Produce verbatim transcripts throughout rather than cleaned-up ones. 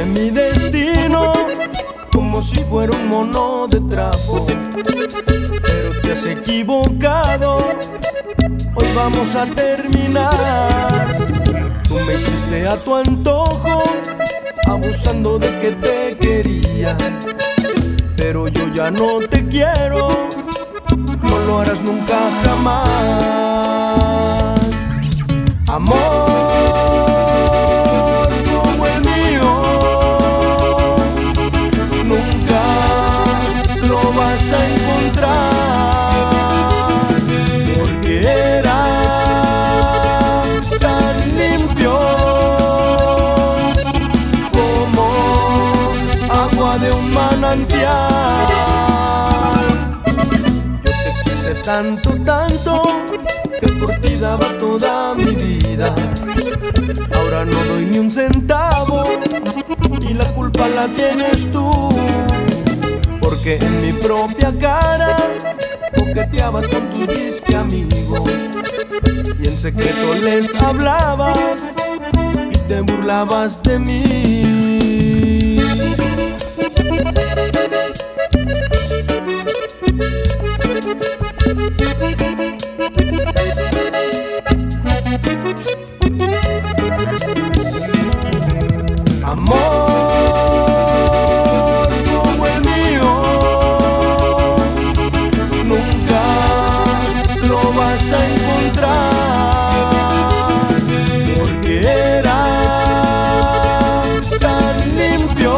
mi destino como si fuera un mono de trapo. Pero te has equivocado, hoy vamos a terminar. Tú me hiciste a tu antojo, abusando de que te quería. Pero yo ya no te quiero, no lo harás nunca jamás. Amor como el mío, nunca lo vas a encontrar, porque era tan limpio como agua de un manantial. Yo te quise tanto, tanto, que por ti daba toda mi vida. Ahora no doy ni un centavo y la culpa la tienes tú, porque en mi propia cara coqueteabas con tus disque amigos y en secreto les hablabas y te burlabas de mí. Amor como el mío, nunca lo vas a encontrar, porque era tan limpio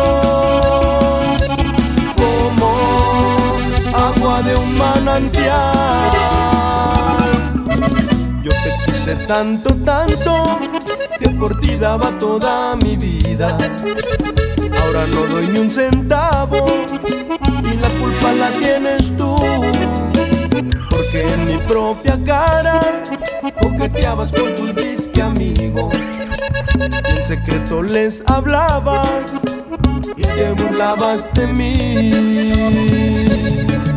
como agua de un manantial. Yo te quise tanto, tanto, que por ti daba toda mi vida. Ahora no doy ni un centavo y la culpa la tienes tú, porque en mi propia cara coqueteabas con tus disque amigos y en secreto les hablabas y te burlabas de mí.